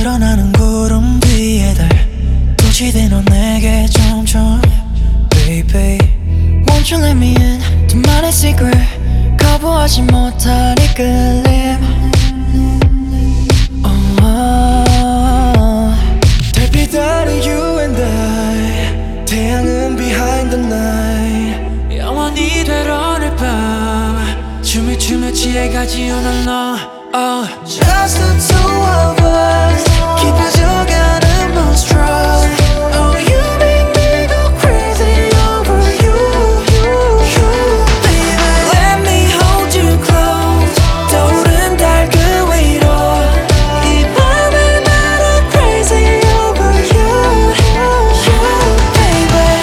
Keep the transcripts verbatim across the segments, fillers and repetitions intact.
드러나는 구름 위에 달 도취돼 넌 내게 점점 Baby Won't you let me in 둘만의 secret 거부하지 못할 이끌림 oh, 달빛 아래 you and I 태양은 behind the night 영원히 될 오늘 밤 춤을 추며 취해가지 오늘 너 oh. Just the two of us 깊어져가는 monstrous Oh you make me go crazy over you, you, you. Baby let me hold you close 떠오른 달 그 위로 이 밤을 날아 crazy over you, you, baby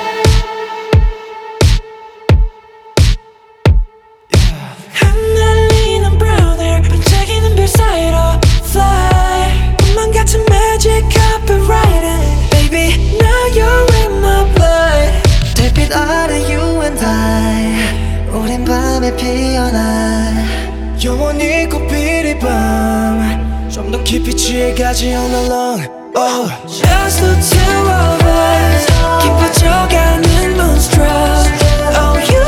흩날리는 brown hair 반짝이는 별 사이로 fly 꿈만 같은 magic copyrighted Baby now you're in my blood 달빛 아래 you and I 우린 밤에 피어나 영원히 꽃필 이 밤 좀 더 깊이 취해가지 all along oh. Just the two of us 깊어져가는 monstrous Oh you